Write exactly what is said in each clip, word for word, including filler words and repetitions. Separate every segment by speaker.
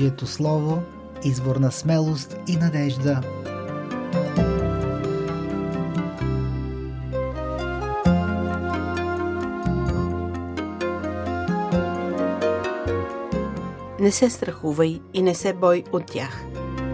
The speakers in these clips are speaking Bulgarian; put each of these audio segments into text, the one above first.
Speaker 1: Божието Слово, извор на смелост и надежда.
Speaker 2: Не се страхувай и не се бой от тях.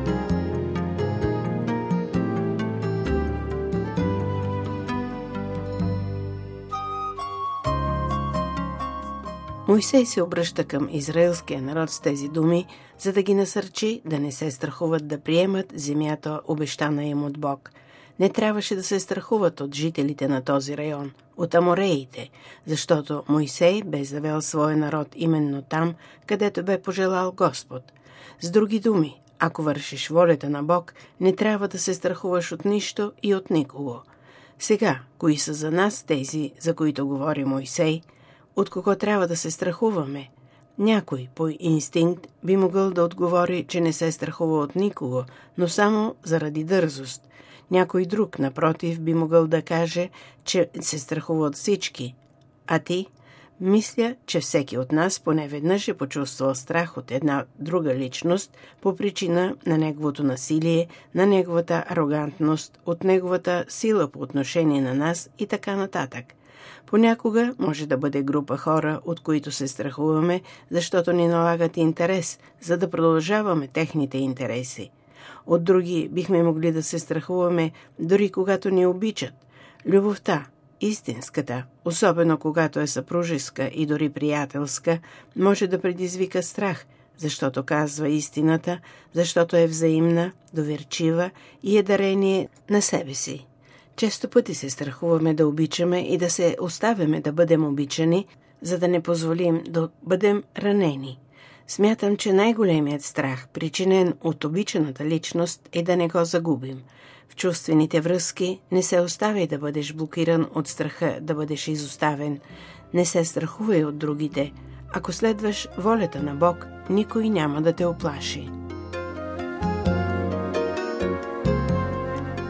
Speaker 2: Мойсей се обръща към израелския народ с тези думи, за да ги насърчи да не се страхуват да приемат земята, обещана им от Бог. Не трябваше да се страхуват от жителите на този район, от амореите, защото Мойсей бе завел своя народ именно там, където бе пожелал Господ. С други думи, ако вършиш волята на Бог, не трябва да се страхуваш от нищо и от никого. Сега, кои са за нас тези, за които говори Мойсей? От кого трябва да се страхуваме? Някой по инстинкт би могъл да отговори, че не се страхува от никого, но само заради дързост. Някой друг, напротив, би могъл да каже, че се страхува от всички. А ти? Мисля, че всеки от нас поне веднъж е почувствал страх от една друга личност по причина на неговото насилие, на неговата арогантност, от неговата сила по отношение на нас и така нататък. Понякога може да бъде група хора, от които се страхуваме, защото ни налагат интерес, за да продължаваме техните интереси. От други бихме могли да се страхуваме, дори когато ни обичат. Любовта, истинската, особено когато е съпружеска и дори приятелска, може да предизвика страх, защото казва истината, защото е взаимна, доверчива и е дарение на себе си. Често пъти се страхуваме да обичаме и да се оставяме да бъдем обичани, за да не позволим да бъдем ранени. Смятам, че най-големият страх, причинен от обичаната личност, е да не го загубим. В чувствените връзки не се оставяй да бъдеш блокиран от страха да бъдеш изоставен. Не се страхувай от другите. Ако следваш волята на Бог, никой няма да те оплаши.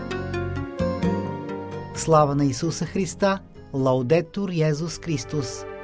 Speaker 1: Слава на Исуса Христа! Лаудетур Йезус Христос!